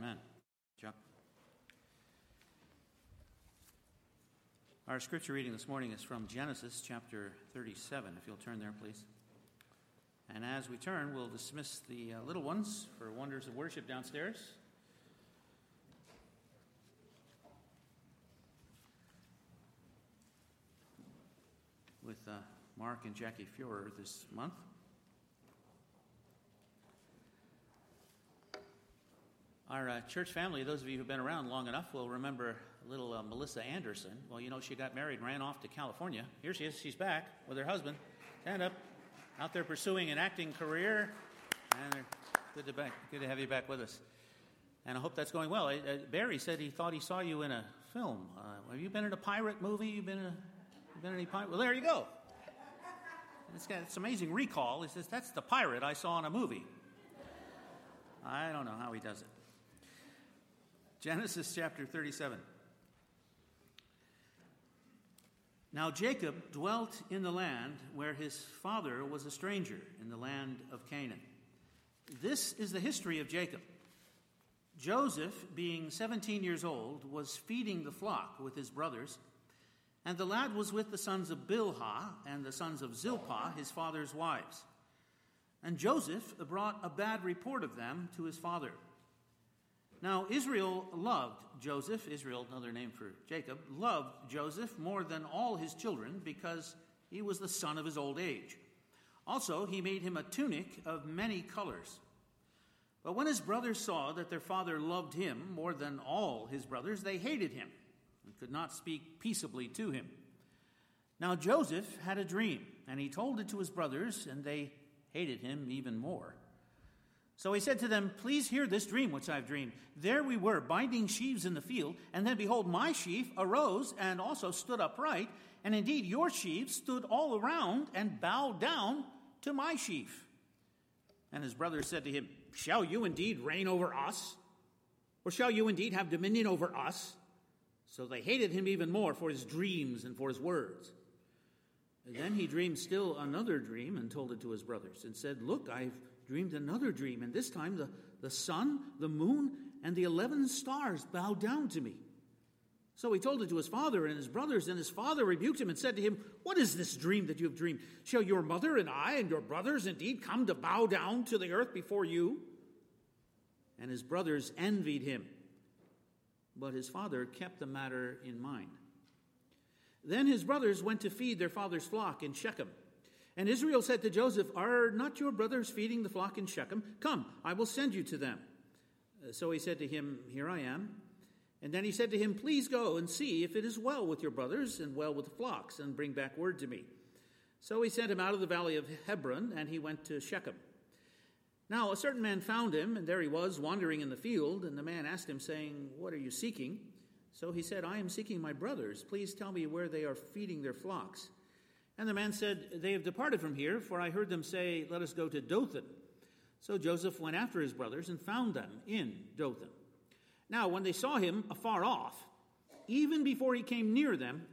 Amen. Chuck. Our scripture reading this morning is from Genesis chapter 37, if you'll turn there, please. And as we turn, we'll dismiss the little ones for wonders of worship downstairs. With Mark and Jackie Fuhrer this month. Our church family, those of you who've been around long enough, will remember little Melissa Anderson. Well, you know, she got married and ran off to California. Here she is. She's back with her husband. Stand up. Out there pursuing an acting career. And good to have you back with us. And I hope that's going well. Barry said he thought he saw you in a film. Have you been in a pirate movie? You been in any pirate? Well, there you go. It's got this amazing recall. He says, that's the pirate I saw in a movie. I don't know how he does it. Genesis chapter 37. Now Jacob dwelt in the land where his father was a stranger, in the land of Canaan. This is the history of Jacob. Joseph, being 17 years old, was feeding the flock with his brothers, and the lad was with the sons of Bilhah and the sons of Zilpah, his father's wives. And Joseph brought a bad report of them to his father. Now Israel loved Joseph, Israel, another name for Jacob, loved Joseph more than all his children because he was the son of his old age. Also, he made him a tunic of many colors. But when his brothers saw that their father loved him more than all his brothers, they hated him and could not speak peaceably to him. Now Joseph had a dream, and he told it to his brothers, and they hated him even more. So he said to them, please hear this dream which I've dreamed. There we were, binding sheaves in the field, and then behold, my sheaf arose and also stood upright, and indeed your sheaves stood all around and bowed down to my sheaf. And his brothers said to him, shall you indeed reign over us? Or shall you indeed have dominion over us? So they hated him even more for his dreams and for his words. And then he dreamed still another dream and told it to his brothers and said, look, I've dreamed another dream, and this time the sun, the moon, and the 11 stars bowed down to me. So he told it to his father and his brothers, and his father rebuked him and said to him, what is this dream that you have dreamed? Shall your mother and I and your brothers indeed come to bow down to the earth before you? And his brothers envied him, but his father kept the matter in mind. Then his brothers went to feed their father's flock in Shechem. And Israel said to Joseph, are not your brothers feeding the flock in Shechem? Come, I will send you to them. So he said to him, here I am. And then he said to him, please go and see if it is well with your brothers and well with the flocks, and bring back word to me. So he sent him out of the valley of Hebron, and he went to Shechem. Now a certain man found him, and there he was wandering in the field. And the man asked him, saying, what are you seeking? So he said, I am seeking my brothers. Please tell me where they are feeding their flocks. And the man said, they have departed from here, for I heard them say, let us go to Dothan. So Joseph went after his brothers and found them in Dothan. Now when they saw him afar off, even before he came near them,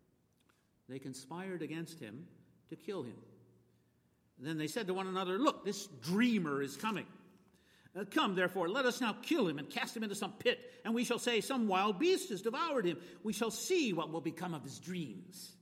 they conspired against him to kill him. Then they said to one another, look, this dreamer is coming. Come, therefore, let us now kill him and cast him into some pit, and we shall say, some wild beast has devoured him. We shall see what will become of his dreams.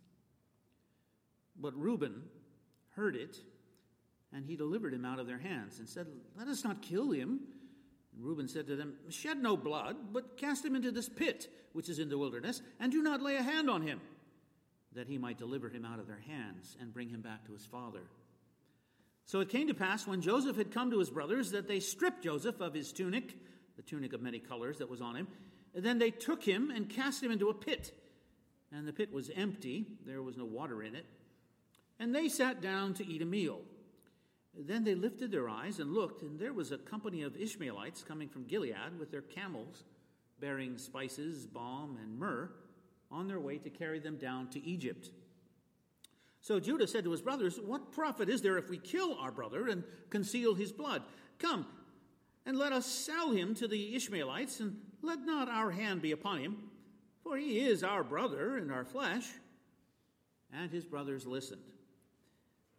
But Reuben heard it, and he delivered him out of their hands and said, let us not kill him. And Reuben said to them, shed no blood, but cast him into this pit, which is in the wilderness, and do not lay a hand on him, that he might deliver him out of their hands and bring him back to his father. So it came to pass, when Joseph had come to his brothers, that they stripped Joseph of his tunic, the tunic of many colors that was on him. And then they took him and cast him into a pit. And the pit was empty, there was no water in it. And they sat down to eat a meal. Then they lifted their eyes and looked, and there was a company of Ishmaelites coming from Gilead with their camels, bearing spices, balm, and myrrh, on their way to carry them down to Egypt. So Judah said to his brothers, what profit is there if we kill our brother and conceal his blood? Come, and let us sell him to the Ishmaelites, and let not our hand be upon him, for he is our brother and our flesh. And his brothers listened.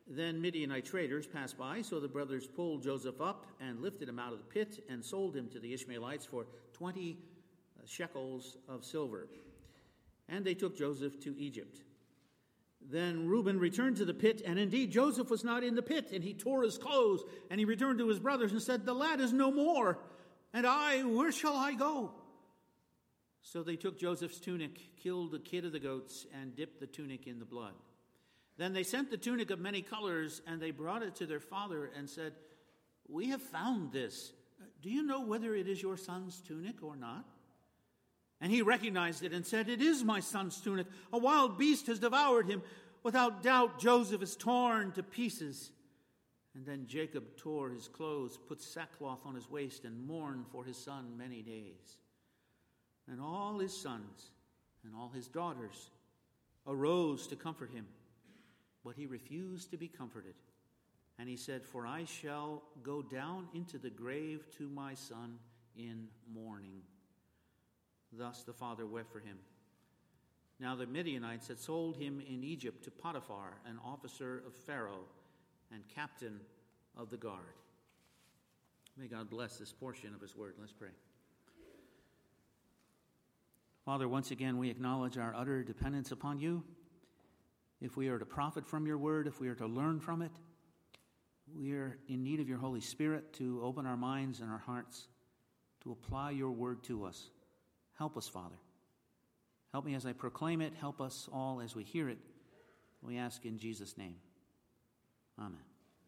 Then Midianite traders passed by, so the brothers pulled Joseph up and lifted him out of the pit and sold him to the Ishmaelites for 20 shekels of silver. And they took Joseph to Egypt. Then Reuben returned to the pit, and indeed Joseph was not in the pit, and he tore his clothes, and he returned to his brothers and said, "The lad is no more, and I, where shall I go?" So they took Joseph's tunic, killed the kid of the goats, and dipped the tunic in the blood. Then they sent the tunic of many colors, and they brought it to their father and said, "We have found this. Do you know whether it is your son's tunic or not?" And he recognized it and said, "It is my son's tunic. A wild beast has devoured him. Without doubt, Joseph is torn to pieces." And then Jacob tore his clothes, put sackcloth on his waist, and mourned for his son many days. And all his sons and all his daughters arose to comfort him. But he refused to be comforted. And he said, "For I shall go down into the grave to my son in mourning." Thus the father wept for him. Now the Midianites had sold him in Egypt to Potiphar, an officer of Pharaoh and captain of the guard. May God bless this portion of his word. Let's pray. Father, once again we acknowledge our utter dependence upon you. If we are to profit from your word, if we are to learn from it, we are in need of your Holy Spirit to open our minds and our hearts, to apply your word to us. Help us, Father. Help me as I proclaim it. Help us all as we hear it. We ask in Jesus' name. Amen.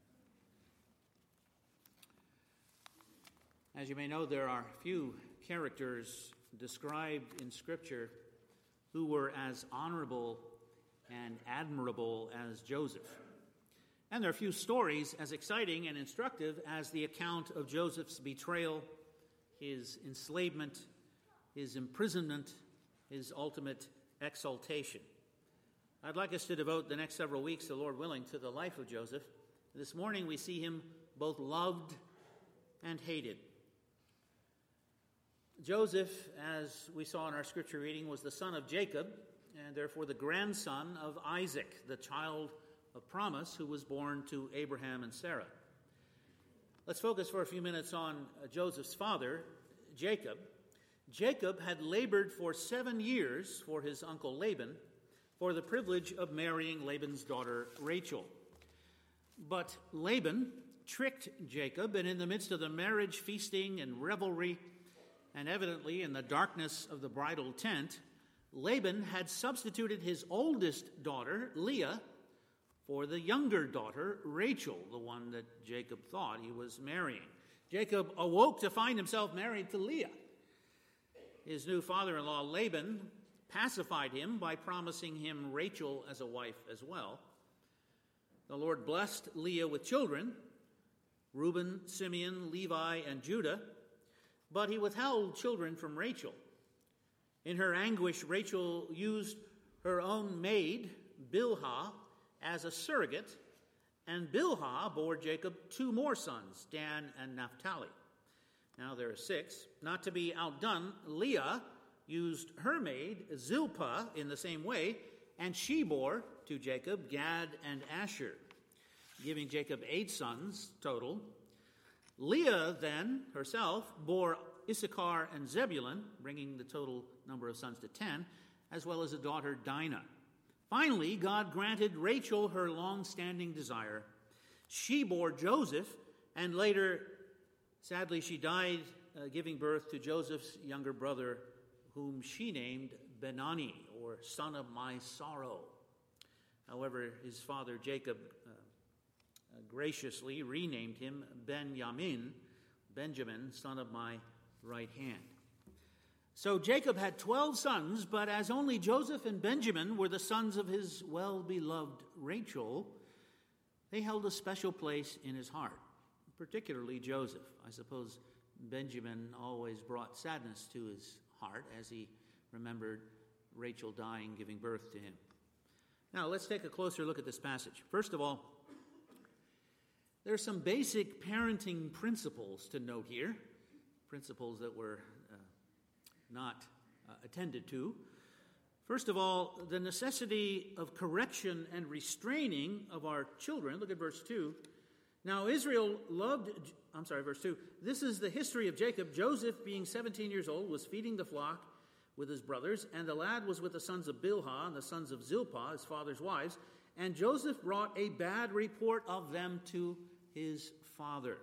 As you may know, there are few characters described in Scripture who were as honorable and admirable as Joseph. And there are few stories as exciting and instructive as the account of Joseph's betrayal, his enslavement, his imprisonment, his ultimate exaltation. I'd like us to devote the next several weeks, the Lord willing, to the life of Joseph. This morning we see him both loved and hated. Joseph, as we saw in our scripture reading, was the son of Jacob, and therefore the grandson of Isaac, the child of promise who was born to Abraham and Sarah. Let's focus for a few minutes on Joseph's father, Jacob. Jacob had labored for 7 years for his uncle Laban for the privilege of marrying Laban's daughter Rachel. But Laban tricked Jacob, and in the midst of the marriage feasting and revelry, and evidently in the darkness of the bridal tent, Laban had substituted his oldest daughter, Leah, for the younger daughter, Rachel, the one that Jacob thought he was marrying. Jacob awoke to find himself married to Leah. His new father-in-law, Laban, pacified him by promising him Rachel as a wife as well. The Lord blessed Leah with children, Reuben, Simeon, Levi, and Judah, but he withheld children from Rachel. In her anguish, Rachel used her own maid, Bilhah, as a surrogate, and Bilhah bore Jacob 2 more sons, Dan and Naphtali. Now there are 6. Not to be outdone, Leah used her maid, Zilpah, in the same way, and she bore to Jacob Gad and Asher, giving Jacob 8 sons total. Leah then herself bore Issachar and Zebulun, bringing the total number of sons to 10, as well as a daughter, Dinah. Finally, God granted Rachel her long-standing desire. She bore Joseph, and later, sadly, she died giving birth to Joseph's younger brother, whom she named Benani, or son of my sorrow. However, his father Jacob graciously renamed him Benjamin, son of my right hand. So Jacob had 12 sons, but as only Joseph and Benjamin were the sons of his well-beloved Rachel, they held a special place in his heart, particularly Joseph. I suppose Benjamin always brought sadness to his heart as he remembered Rachel dying, giving birth to him. Now, let's take a closer look at this passage. First of all, there are some basic parenting principles to note here, principles that were not attended to. First of all, the necessity of correction and restraining of our children. Look at verse 2. Now Israel verse 2. This is the history of Jacob. Joseph, being 17 years old, was feeding the flock with his brothers, and the lad was with the sons of Bilhah and the sons of Zilpah, his father's wives. And Joseph brought a bad report of them to his father.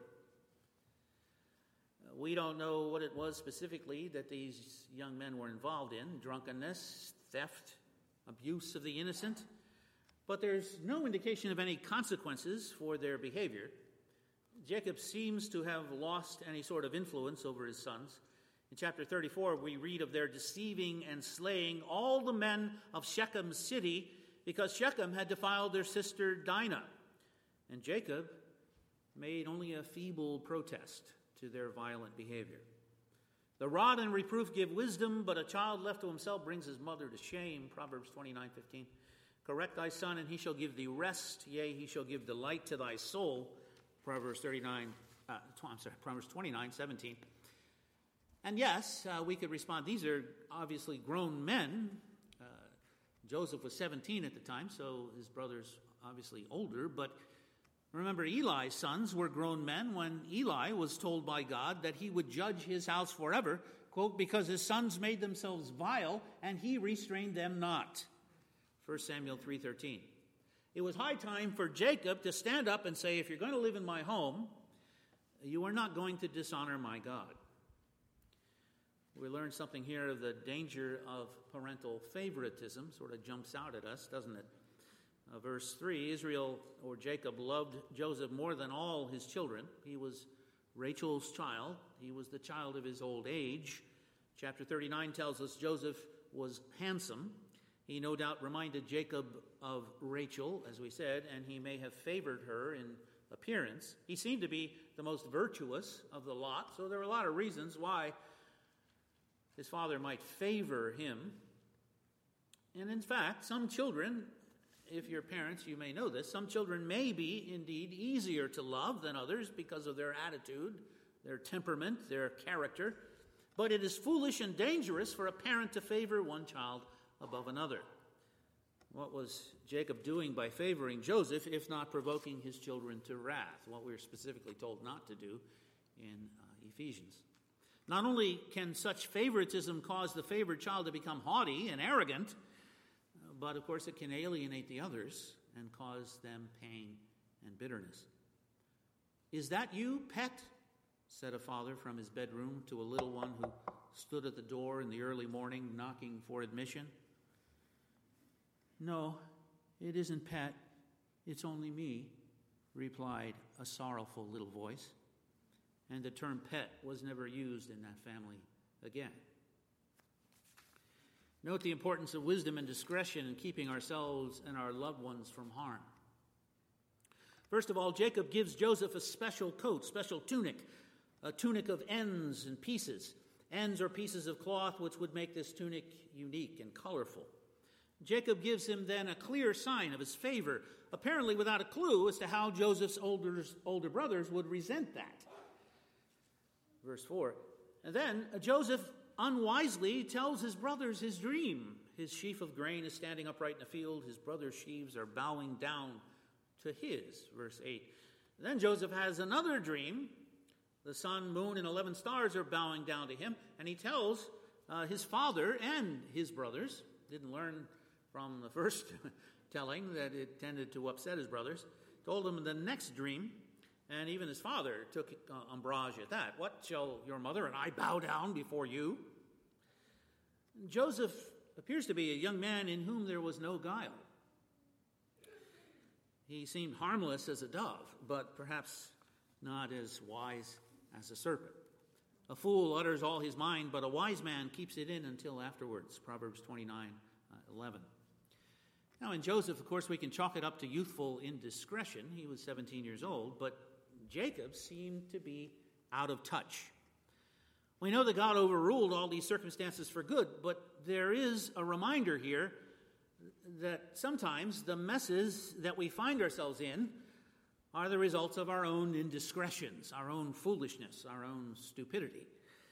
We don't know what it was specifically that these young men were involved in: drunkenness, theft, abuse of the innocent. But there's no indication of any consequences for their behavior. Jacob seems to have lost any sort of influence over his sons. In chapter 34, we read of their deceiving and slaying all the men of Shechem's city because Shechem had defiled their sister Dinah. And Jacob made only a feeble protest to their violent behavior. The rod and reproof give wisdom, but a child left to himself brings his mother to shame. Proverbs 29:15. Correct thy son, and he shall give thee rest. Yea, he shall give delight to thy soul. Proverbs 29:17. And yes, we could respond, these are obviously grown men. Joseph was 17 at the time, so his brother's obviously older. But remember, Eli's sons were grown men when Eli was told by God that he would judge his house forever, quote, because his sons made themselves vile, and he restrained them not. 1 Samuel 3:13. It was high time for Jacob to stand up and say, if you're going to live in my home, you are not going to dishonor my God. We learn something here of the danger of parental favoritism. Sort of jumps out at us, doesn't it? Verse 3, Israel, or Jacob, loved Joseph more than all his children. He was Rachel's child. He was the child of his old age. Chapter 39 tells us Joseph was handsome. He no doubt reminded Jacob of Rachel, as we said, and he may have favored her in appearance. He seemed to be the most virtuous of the lot, so there were a lot of reasons why his father might favor him. And in fact, some children, if you're parents, you may know this, some children may be indeed easier to love than others because of their attitude, their temperament, their character. But it is foolish and dangerous for a parent to favor one child above another. What was Jacob doing by favoring Joseph, if not provoking his children to wrath? What we're specifically told not to do in Ephesians. Not only can such favoritism cause the favored child to become haughty and arrogant, but of course it can alienate the others and cause them pain and bitterness. Is that you, pet? Said a father from his bedroom to a little one who stood at the door in the early morning knocking for admission. No, it isn't Pet. It's only me, replied a sorrowful little voice. And the term pet was never used in that family again. Note the importance of wisdom and discretion in keeping ourselves and our loved ones from harm. First of all, Jacob gives Joseph a special coat, special tunic, a tunic of ends and pieces. Ends or pieces of cloth which would make this tunic unique and colorful. Jacob gives him then a clear sign of his favor, apparently without a clue as to how Joseph's older brothers would resent that. Verse 4, and then Joseph unwisely tells his brothers his dream. His sheaf of grain is standing upright in the field. His brother's sheaves are bowing down to his. Verse 8. And then Joseph has another dream. The sun, moon, and 11 stars are bowing down to him. And he tells his father and his brothers, didn't learn from the first telling that it tended to upset his brothers, told them in the next dream, and even his father took umbrage at that. What shall your mother and I bow down before you? Joseph appears to be a young man in whom there was no guile. He seemed harmless as a dove, but perhaps not as wise as a serpent. A fool utters all his mind, but a wise man keeps it in until afterwards. Proverbs 29:11. Now in Joseph, of course, we can chalk it up to youthful indiscretion. He was 17 years old, but Jacob seemed to be out of touch. We know that God overruled all these circumstances for good, but there is a reminder here that sometimes the messes that we find ourselves in are the results of our own indiscretions, our own foolishness, our own stupidity.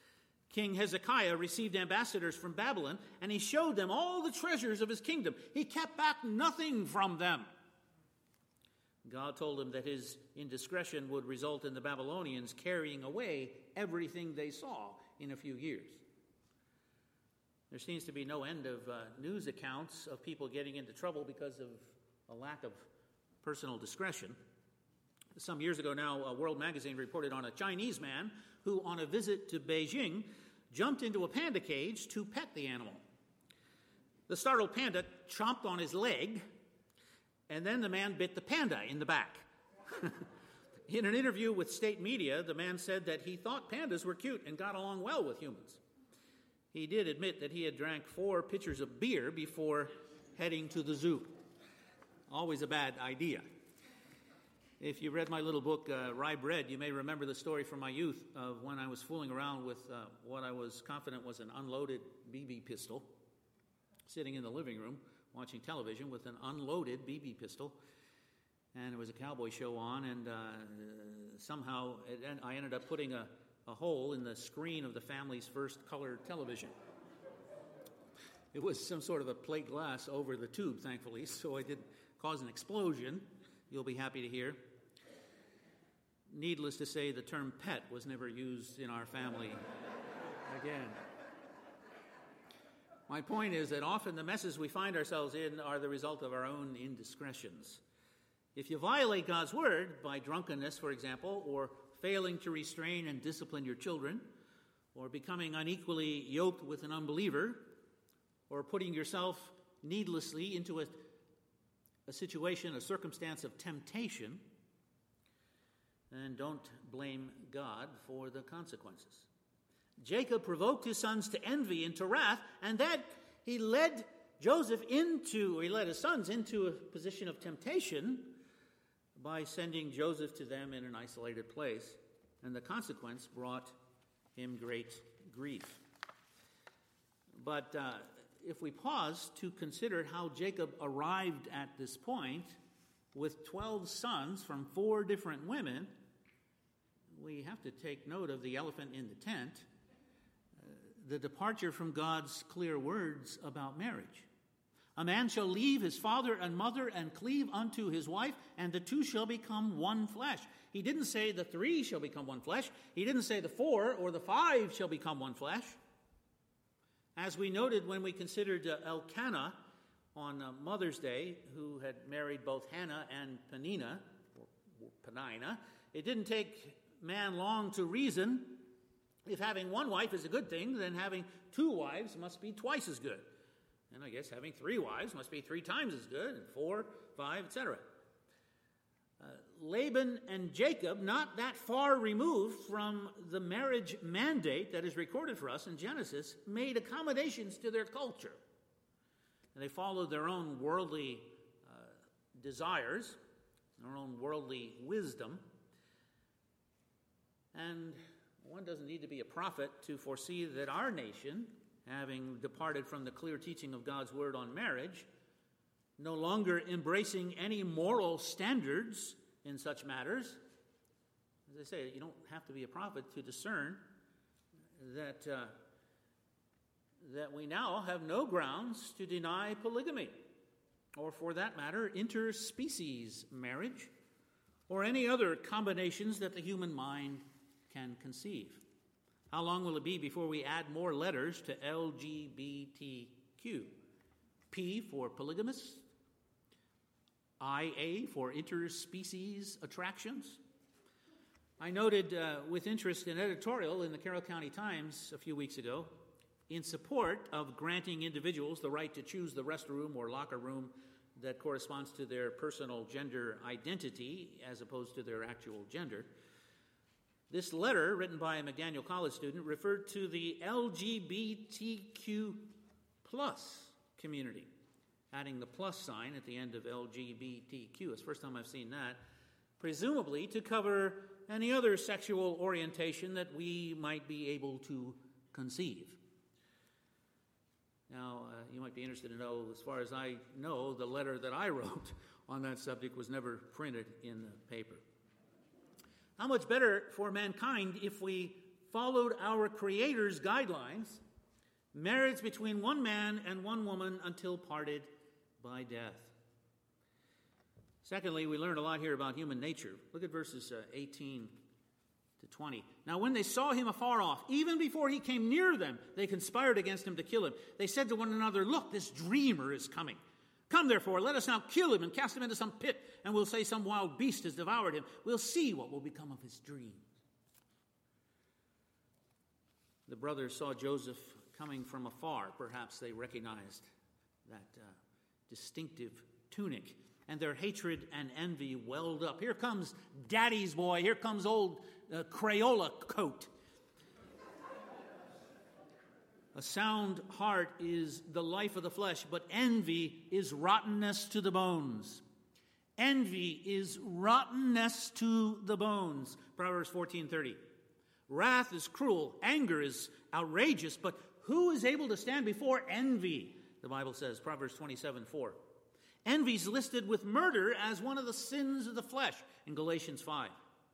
King Hezekiah received ambassadors from Babylon, and he showed them all the treasures of his kingdom. He kept back nothing from them. God told him that his indiscretion would result in the Babylonians carrying away everything they saw in a few years. There seems to be no end of news accounts of people getting into trouble because of a lack of personal discretion. Some years ago now, World Magazine reported on a Chinese man who, on a visit to Beijing, jumped into a panda cage to pet the animal. The startled panda chomped on his leg, and then the man bit the panda in the back. In an interview with state media, the man said that he thought pandas were cute and got along well with humans. He did admit that he had drank 4 pitchers of beer before heading to the zoo. Always a bad idea. If you read my little book, Rye Bread, you may remember the story from my youth of when I was fooling around with what I was confident was an unloaded BB pistol, sitting in the living room watching television with an unloaded BB pistol. And there was a cowboy show on, and somehow I ended up putting a hole in the screen of the family's first color television. It was some sort of a plate glass over the tube, thankfully, so it didn't cause an explosion, you'll be happy to hear. Needless to say, the term pet was never used in our family again. My point is that often the messes we find ourselves in are the result of our own indiscretions. If you violate God's word by drunkenness, for example, or failing to restrain and discipline your children, or becoming unequally yoked with an unbeliever, or putting yourself needlessly into a situation, a circumstance of temptation, then don't blame God for the consequences. Jacob provoked his sons to envy and to wrath, and then he led his sons into a position of temptation by sending Joseph to them in an isolated place, and the consequence brought him great grief. But if we pause to consider how Jacob arrived at this point with 12 sons from 4 different women, we have to take note of the elephant in the tent, the departure from God's clear words about marriage. A man shall leave his father and mother and cleave unto his wife, and the 2 shall become one flesh. He didn't say the 3 shall become one flesh. He didn't say the 4 or the 5 shall become one flesh. As we noted when we considered Elkanah on Mother's Day, who had married both Hannah and Peninnah, it didn't take man long to reason, if having one wife is a good thing, then having 2 wives must be twice as good. And I guess having 3 wives must be 3 times as good, and 4, 5, etc. Laban and Jacob, not that far removed from the marriage mandate that is recorded for us in Genesis, made accommodations to their culture. And they followed their own worldly desires, their own worldly wisdom. And one doesn't need to be a prophet to foresee that our nation, having departed from the clear teaching of God's word on marriage, no longer embracing any moral standards in such matters. As I say, you don't have to be a prophet to discern that we now have no grounds to deny polygamy, or for that matter, interspecies marriage, or any other combinations that the human mind can conceive. How long will it be before we add more letters to LGBTQ? P for polygamous, IA for interspecies attractions. I noted with interest an editorial in the Carroll County Times a few weeks ago in support of granting individuals the right to choose the restroom or locker room that corresponds to their personal gender identity as opposed to their actual gender. This letter, written by a McDaniel College student, referred to the LGBTQ plus community, adding the plus sign at the end of LGBTQ. It's the first time I've seen that, presumably to cover any other sexual orientation that we might be able to conceive. Now, you might be interested to know, as far as I know, the letter that I wrote on that subject was never printed in the paper. How much better for mankind if we followed our Creator's guidelines, marriage between one man and one woman until parted by death. Secondly, we learn a lot here about human nature. Look at verses 18 to 20. Now when they saw him afar off, even before he came near them, they conspired against him to kill him. They said to one another, "Look, this dreamer is coming. Come, therefore, let us now kill him and cast him into some pit, and we'll say some wild beast has devoured him. We'll see what will become of his dreams." The brothers saw Joseph coming from afar. Perhaps they recognized that distinctive tunic, and their hatred and envy welled up. Here comes Daddy's boy. Here comes old Crayola coat. A sound heart is the life of the flesh, but envy is rottenness to the bones. Envy is rottenness to the bones. Proverbs 14:30. Wrath is cruel, anger is outrageous, but who is able to stand before envy? The Bible says, Proverbs 27:4. Envy is listed with murder as one of the sins of the flesh in Galatians 5.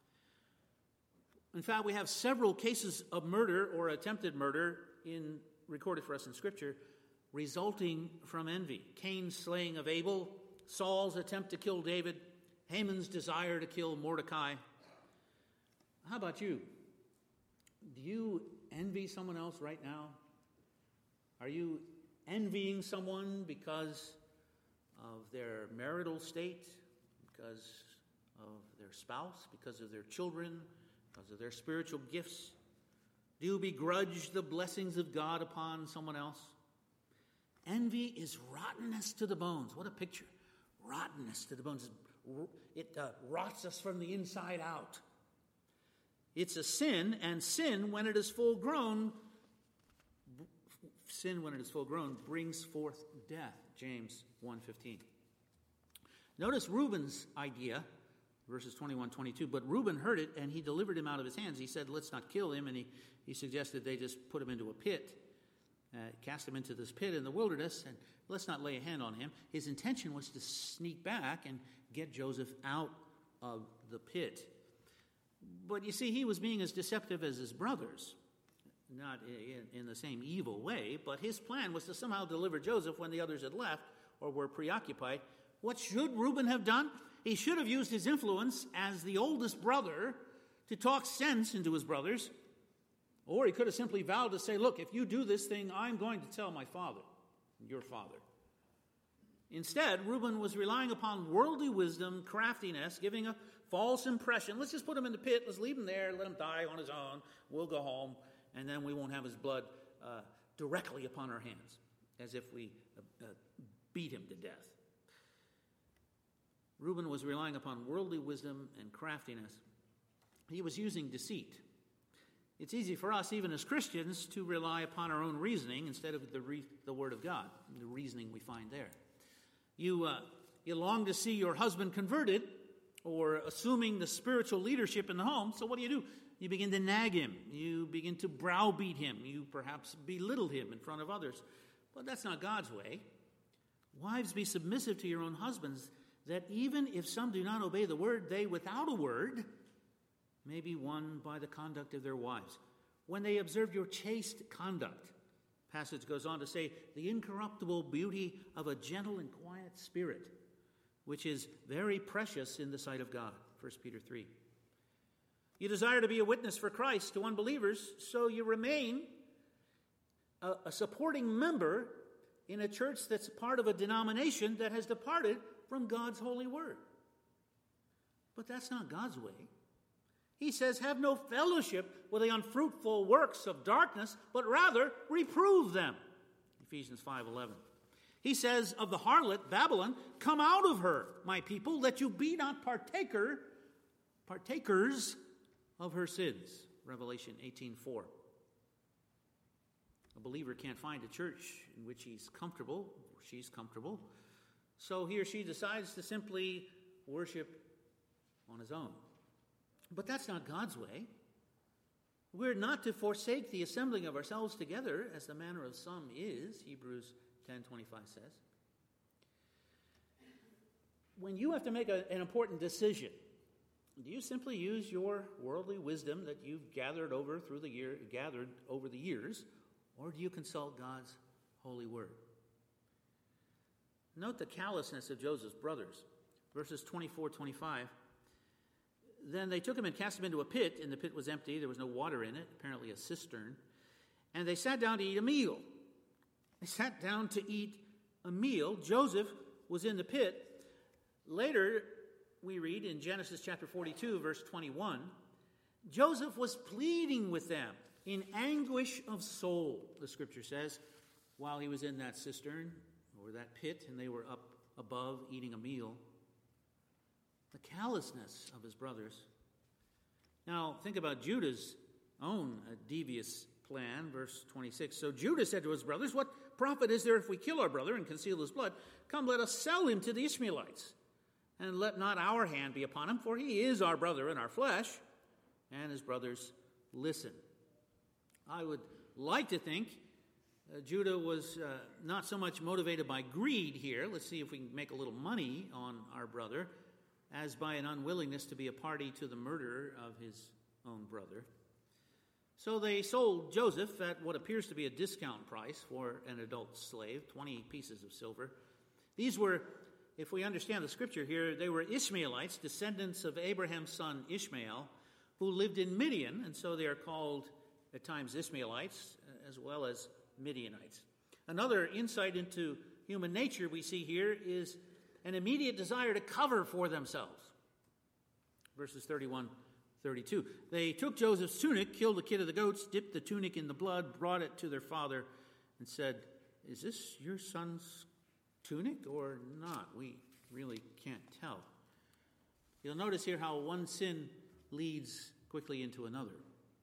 In fact, we have several cases of murder or attempted murder recorded for us in Scripture resulting from envy. Cain's slaying of Abel, Saul's attempt to kill David, Haman's desire to kill Mordecai. How about you? Do you envy someone else right now? Are you envying someone because of their marital state, because of their spouse, because of their children, because of their spiritual gifts? Do you begrudge the blessings of God upon someone else? Envy is rottenness to the bones. What a picture. Rottenness to the bones. It rots us from the inside out. It's a sin, and sin, when it is full grown, brings forth death. James 1:15. Notice Reuben's idea, verses 21-22. But Reuben heard it, and he delivered him out of his hands. He said, "Let's not kill him," and he suggested they just put him into a pit, cast him into this pit in the wilderness, and let's not lay a hand on him. His intention was to sneak back and get Joseph out of the pit. But you see, he was being as deceptive as his brothers, not in the same evil way, but his plan was to somehow deliver Joseph when the others had left or were preoccupied. What should Reuben have done? He should have used his influence as the oldest brother to talk sense into his brothers, or he could have simply vowed to say, "Look, if you do this thing, I'm going to tell my father, your father." Instead, Reuben was relying upon worldly wisdom, craftiness, giving a false impression. Let's just put him in the pit. Let's leave him there. Let him die on his own. We'll go home, and then we won't have his blood directly upon our hands, as if we beat him to death. Reuben was relying upon worldly wisdom and craftiness. He was using deceit. It's easy for us, even as Christians, to rely upon our own reasoning instead of the Word of God, the reasoning we find there. You long to see your husband converted or assuming the spiritual leadership in the home, so what do? You begin to nag him. You begin to browbeat him. You perhaps belittle him in front of others. But that's not God's way. Wives, be submissive to your own husbands, that even if some do not obey the word, they without a word may be won by the conduct of their wives. When they observe your chaste conduct, passage goes on to say, the incorruptible beauty of a gentle and quiet spirit, which is very precious in the sight of God. 1 Peter 3. You desire to be a witness for Christ to unbelievers, so you remain a supporting member in a church that's part of a denomination that has departed from God's holy word. But that's not God's way. He says, have no fellowship with the unfruitful works of darkness, but rather reprove them. Ephesians 5:11. He says of the harlot, Babylon, come out of her, my people, that you be not partakers of her sins. Revelation 18:4. A believer can't find a church in which he's comfortable, or she's comfortable, so he or she decides to simply worship on his own. But that's not God's way. We're not to forsake the assembling of ourselves together, as the manner of some is, Hebrews 10:25 says. When you have to make an important decision, Do you simply use your worldly wisdom that you've gathered over the years, or do you consult God's holy word? Note the callousness of Joseph's brothers. Verses 24-25. Then they took him and cast him into a pit, and the pit was empty. There was no water in it, apparently a cistern. And they sat down to eat a meal. They sat down to eat a meal. Joseph was in the pit. Later, we read in Genesis chapter 42, verse 21, Joseph was pleading with them in anguish of soul, the scripture says, while he was in that cistern or that pit, and they were up above eating a meal. The callousness of his brothers. Now, think about Judah's own devious plan, verse 26. So Judah said to his brothers, "What profit is there if we kill our brother and conceal his blood? Come, let us sell him to the Ishmaelites, and let not our hand be upon him, for he is our brother in our flesh." And his brothers listened. I would like to think Judah was not so much motivated by greed here, let's see if we can make a little money on our brother, as by an unwillingness to be a party to the murder of his own brother. So they sold Joseph at what appears to be a discount price for an adult slave, 20 pieces of silver. These were, if we understand the scripture here, they were Ishmaelites, descendants of Abraham's son Ishmael, who lived in Midian, and so they are called at times Ishmaelites as well as Midianites. Another insight into human nature we see here is an immediate desire to cover for themselves. Verses 31-32. They took Joseph's tunic, killed the kid of the goats, dipped the tunic in the blood, brought it to their father, and said, "Is this your son's tunic or not? We really can't tell." You'll notice here how one sin leads quickly into another.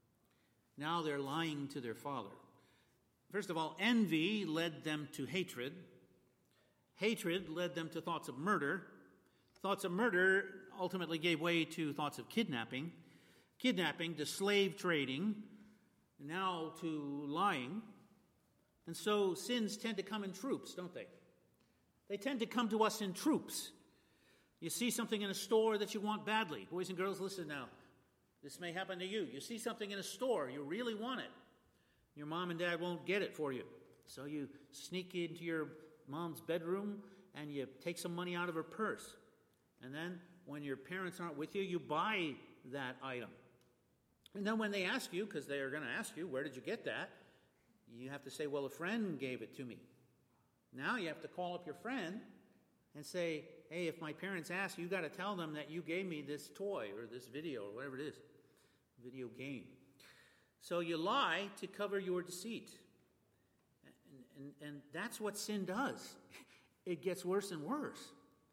Now they're lying to their father. First of all, envy led them to hatred. Hatred led them to thoughts of murder. Thoughts of murder ultimately gave way to thoughts of kidnapping. Kidnapping to slave trading, now to lying. And so sins tend to come in troops, don't they? They tend to come to us in troops. You see something in a store that you want badly. Boys and girls, listen now. This may happen to you. You see something in a store, you really want it. Your mom and dad won't get it for you. So you sneak into your mom's bedroom and you take some money out of her purse. And then when your parents aren't with you, you buy that item. And then when they ask you, because they are going to ask you, "Where did you get that?" you have to say, "Well, a friend gave it to me." Now you have to call up your friend and say, "Hey, if my parents ask, you got to tell them that you gave me this toy or this video or whatever it is, video game." So you lie to cover your deceit. And that's what sin does. It gets worse and worse.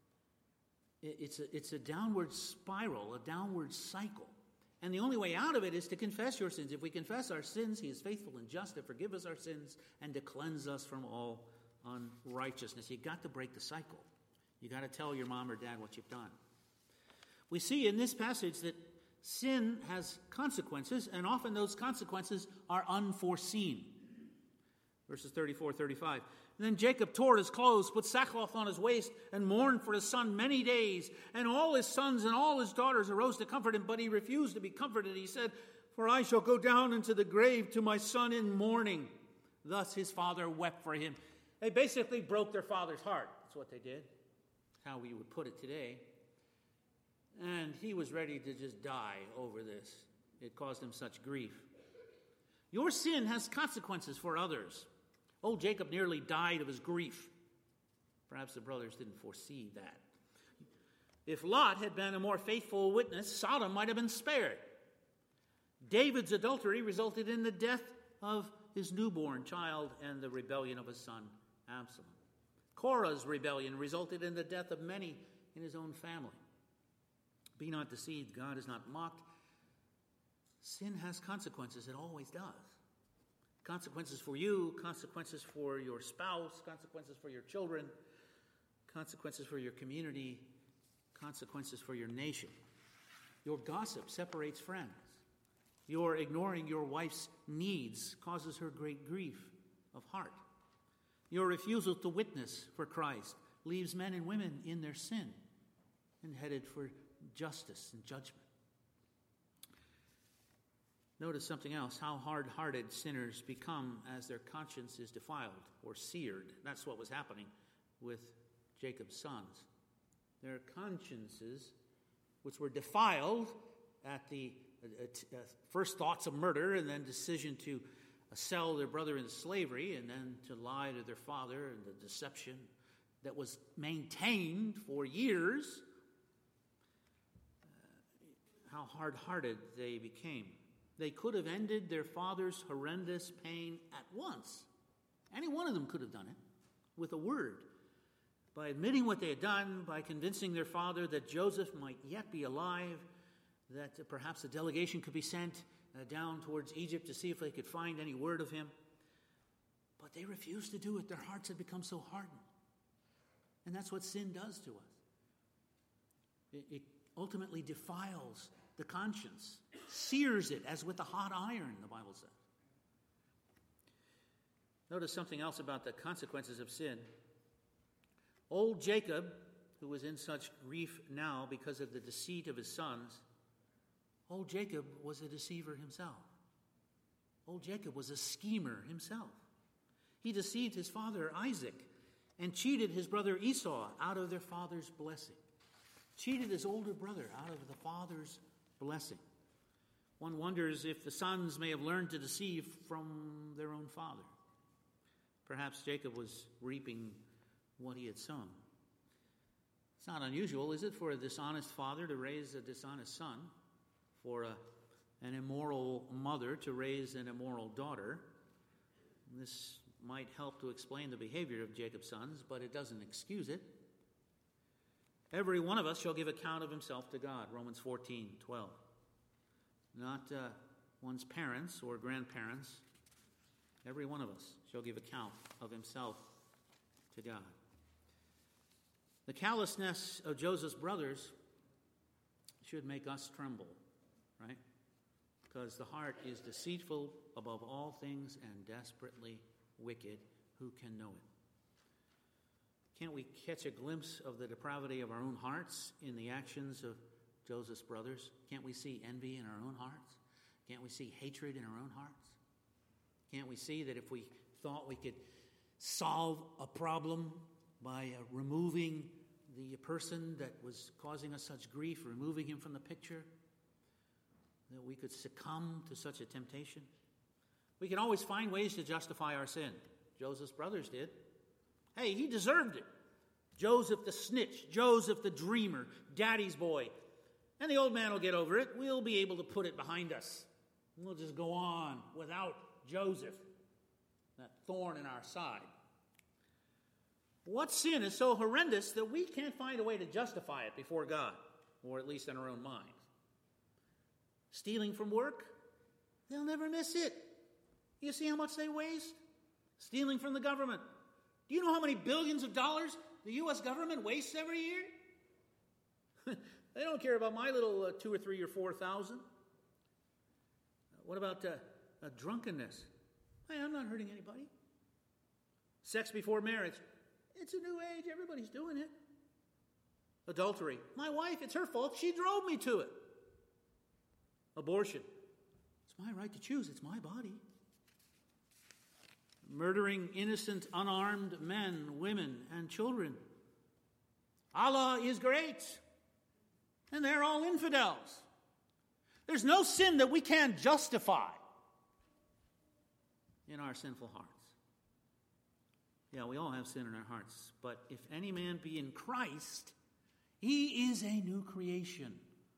It's a downward spiral, a downward cycle. And the only way out of it is to confess your sins. If we confess our sins, he is faithful and just to forgive us our sins and to cleanse us from all unrighteousness. You've got to break the cycle. You've got to tell your mom or dad what you've done. We see in this passage that sin has consequences, and often those consequences are unforeseen. Verses 34-35. Then Jacob tore his clothes, put sackcloth on his waist, and mourned for his son many days. And all his sons and all his daughters arose to comfort him, but he refused to be comforted. He said, "For I shall go down into the grave to my son in mourning." Thus his father wept for him. They basically broke their father's heart. That's what they did. How we would put it today. And he was ready to just die over this. It caused him such grief. Your sin has consequences for others. Old Jacob nearly died of his grief. Perhaps the brothers didn't foresee that. If Lot had been a more faithful witness, Sodom might have been spared. David's adultery resulted in the death of his newborn child and the rebellion of his son, Absalom. Korah's rebellion resulted in the death of many in his own family. Be not deceived, God is not mocked. Sin has consequences, it always does. Consequences for you, consequences for your spouse, consequences for your children, consequences for your community, consequences for your nation. Your gossip separates friends. Your ignoring your wife's needs causes her great grief of heart. Your refusal to witness for Christ leaves men and women in their sin and headed for justice and judgment. Notice something else, how hard-hearted sinners become as their conscience is defiled or seared. That's what was happening with Jacob's sons. Their consciences, which were defiled at the first thoughts of murder and then decision to sell their brother into slavery and then to lie to their father, and the deception that was maintained for years, how hard-hearted they became. They could have ended their father's horrendous pain at once. Any one of them could have done it with a word. By admitting what they had done, by convincing their father that Joseph might yet be alive, that perhaps a delegation could be sent down towards Egypt to see if they could find any word of him. But they refused to do it. Their hearts had become so hardened. And that's what sin does to us. It ultimately defiles the conscience, sears it as with a hot iron, the Bible says. Notice something else about the consequences of sin. Old Jacob, who was in such grief now because of the deceit of his sons, old Jacob was a deceiver himself. Old Jacob was a schemer himself. He deceived his father Isaac and cheated his brother Esau out of their father's blessing. Cheated his older brother out of the father's blessing. One wonders if the sons may have learned to deceive from their own father. Perhaps Jacob was reaping what he had sown. It's not unusual, is it, for a dishonest father to raise a dishonest son, for an immoral mother to raise an immoral daughter? This might help to explain the behavior of Jacob's sons, but it doesn't excuse it. Every one of us shall give account of himself to God, Romans 14:12. Not one's parents or grandparents. Every one of us shall give account of himself to God. The callousness of Joseph's brothers should make us tremble, right? Because the heart is deceitful above all things and desperately wicked. Who can know it? Can't we catch a glimpse of the depravity of our own hearts in the actions of Joseph's brothers? Can't we see envy in our own hearts? Can't we see hatred in our own hearts? Can't we see that if we thought we could solve a problem by removing the person that was causing us such grief, removing him from the picture, that we could succumb to such a temptation? We can always find ways to justify our sin. Joseph's brothers did. Hey, he deserved it. Joseph the snitch, Joseph the dreamer, daddy's boy. And the old man will get over it. We'll be able to put it behind us. We'll just go on without Joseph, that thorn in our side. What sin is so horrendous that we can't find a way to justify it before God, or at least in our own minds? Stealing from work? They'll never miss it. You see how much they waste? Stealing from the government. Do you know how many billions of dollars the U.S. government wastes every year? They don't care about my little 2 or 3 or 4,000. What about drunkenness? Hey, I'm not hurting anybody. Sex before marriage. It's a new age. Everybody's doing it. Adultery. My wife, it's her fault. She drove me to it. Abortion. It's my right to choose. It's my body. Murdering innocent, unarmed men, women, and children. Allah is great. And they're all infidels. There's no sin that we can't justify in our sinful hearts. Yeah, we all have sin in our hearts. But if any man be in Christ, he is a new creation.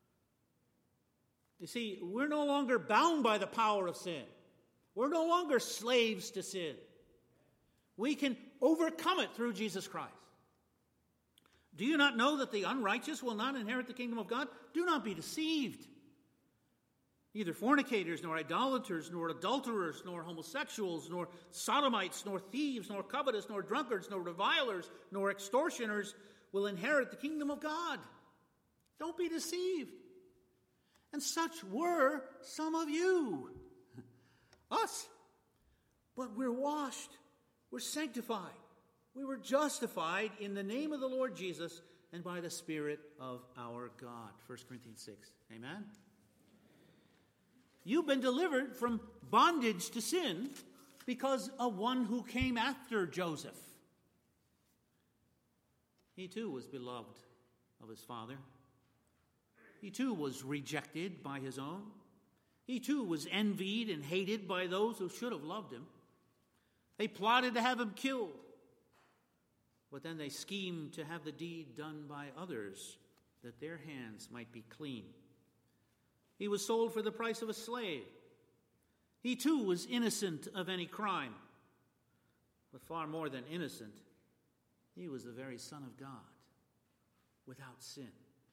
You see, we're no longer bound by the power of sin. We're no longer slaves to sin. We can overcome it through Jesus Christ. Do you not know that the unrighteous will not inherit the kingdom of God? Do not be deceived. Neither fornicators, nor idolaters, nor adulterers, nor homosexuals, nor sodomites, nor thieves, nor covetous, nor drunkards, nor revilers, nor extortioners will inherit the kingdom of God. Don't be deceived. And such were some of you. Us. But we're washed. We're sanctified. We were justified in the name of the Lord Jesus and by the Spirit of our God. 1 Corinthians 6. Amen? You've been delivered from bondage to sin because of one who came after Joseph. He too was beloved of his father. He too was rejected by his own. He too was envied and hated by those who should have loved him. They plotted to have him killed, but then they schemed to have the deed done by others, that their hands might be clean. He was sold for the price of a slave. He too was innocent of any crime, but far more than innocent, he was the very Son of God, without sin.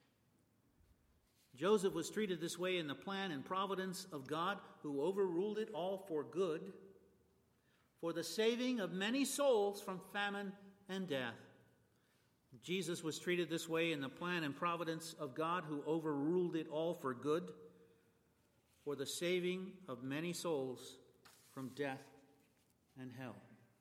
Joseph was treated this way in the plan and providence of God, who overruled it all for good, for the saving of many souls from famine and death. Jesus was treated this way in the plan and providence of God, who overruled it all for good, for the saving of many souls from death and hell.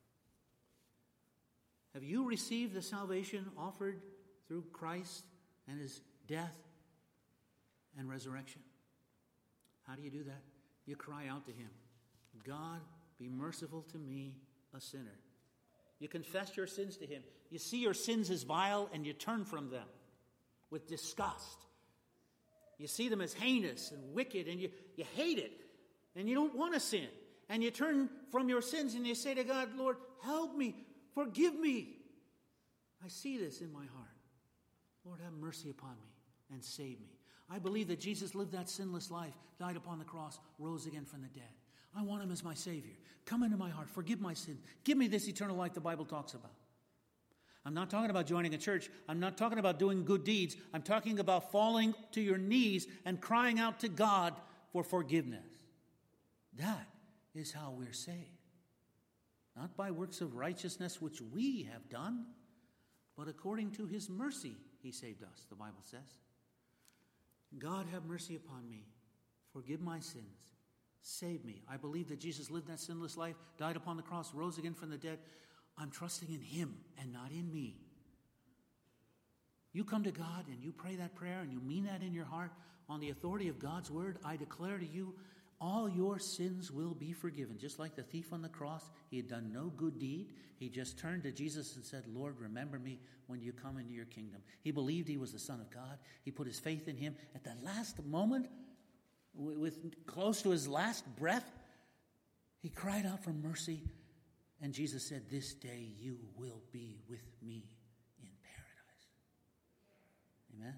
Have you received the salvation offered through Christ and his death and resurrection? How do you do that? You cry out to him, God, be merciful to me, a sinner. You confess your sins to him. You see your sins as vile and you turn from them with disgust. You see them as heinous and wicked and you hate it and you don't want to sin. And you turn from your sins and you say to God, Lord, help me, forgive me. I see this in my heart. Lord, have mercy upon me and save me. I believe that Jesus lived that sinless life, died upon the cross, rose again from the dead. I want him as my Savior. Come into my heart. Forgive my sin. Give me this eternal life the Bible talks about. I'm not talking about joining a church. I'm not talking about doing good deeds. I'm talking about falling to your knees and crying out to God for forgiveness. That is how we're saved. Not by works of righteousness which we have done, but according to his mercy he saved us, the Bible says. God, have mercy upon me. Forgive my sins. Save me. I believe that Jesus lived that sinless life, died upon the cross, rose again from the dead. I'm trusting in him and not in me. You come to God and you pray that prayer and you mean that in your heart. On the authority of God's word, I declare to you, all your sins will be forgiven. Just like the thief on the cross, he had done no good deed. He just turned to Jesus and said, Lord, remember me when you come into your kingdom. He believed he was the Son of God. He put his faith in him. At the last moment, with close to his last breath, he cried out for mercy. And Jesus said, this day you will be with me in paradise. Amen.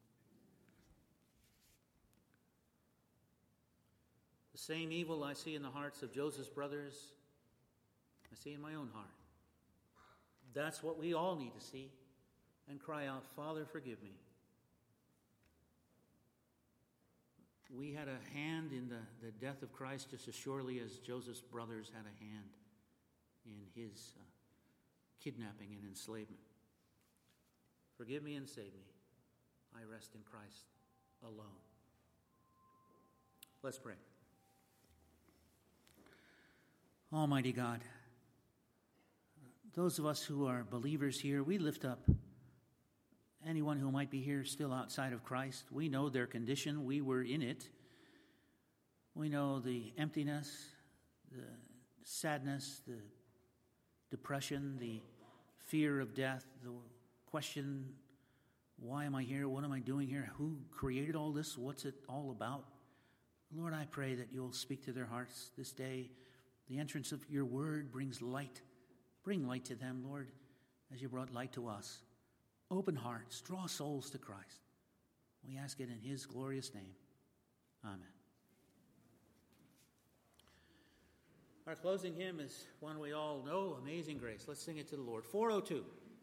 The same evil I see in the hearts of Joseph's brothers, I see in my own heart. That's what we all need to see and cry out, Father, forgive me. We had a hand in the death of Christ just as surely as Joseph's brothers had a hand in his kidnapping and enslavement. Forgive me and save me. I rest in Christ alone. Let's pray. Almighty God, those of us who are believers here, we lift up anyone who might be here still outside of Christ. We know their condition. We were in it. We know the emptiness, the sadness, the depression, the fear of death, the question, why am I here? What am I doing here? Who created all this? What's it all about? Lord, I pray that you'll speak to their hearts this day. The entrance of your word brings light. Bring light to them, Lord, as you brought light to us. Open hearts, draw souls to Christ. We ask it in his glorious name. Amen. Our closing hymn is one we all know, Amazing Grace. Let's sing it to the Lord. 402.